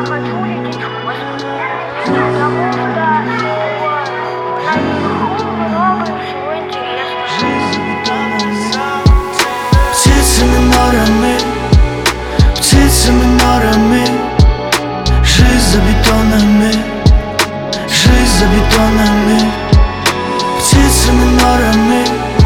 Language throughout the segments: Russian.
хочу лететь в космос, потому что наверху много всего интересного. Птицами норами, жизнь за бетонами, жизнь за бетонами. Птицами норами,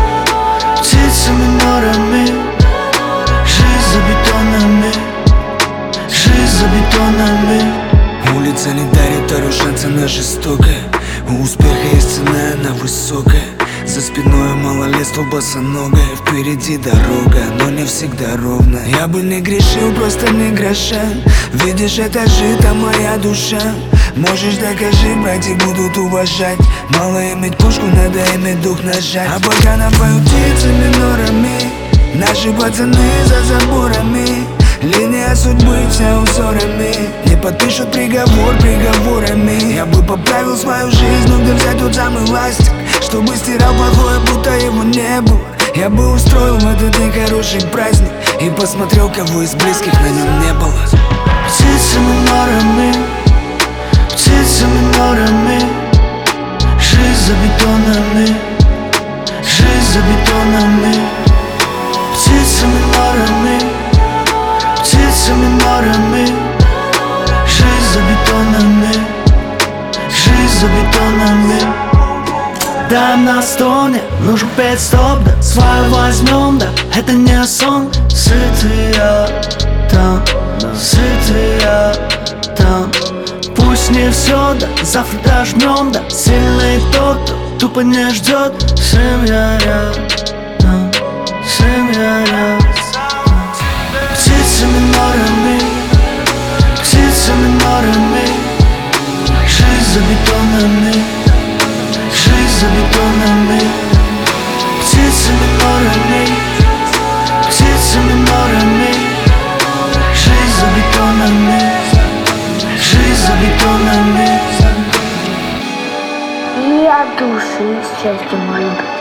жизнь за бетонами, жизнь за бетонами. Улица не дарит второй шанс, она жестокая. У успеха есть цена, она высокая. За спиной малолетство босоногое. Впереди дорога, но не всегда ровно. Я бы не грешил, просто не гроша. Видишь, это жито моя душа. Можешь докажи, братья будут уважать. Мало иметь пушку, надо иметь дух нажать. А пока напоют птицами норами, наши пацаны за заборами. Линия судьбы вся узорами, не подпишут приговор приговорами. Я бы поправил свою жизнь, но где взять тот самый ластик, чтобы стирал плохое, будто его не было. Я бы устроил в этот день хороший праздник и посмотрел, кого из близких на нем не было. Птицами норами, жизнь за бетонами, жизнь за бетонами. Птицами норами, жизнь за бетонами, жизнь за бетонами. Да, на стоне нужен 5 стоп, да, свою возьмем, да, это не сон. Сытые там, пусть не все, да, завтра дожмем, да, сильный тот, кто тупо не ждет. Семья рядом, семья рядом. Птицами норами, жизнь за бетонами, жизнь за бетонами. Птицами норами, жизнь за бетонами, жизнь за бетонами. И от души счастье может быть.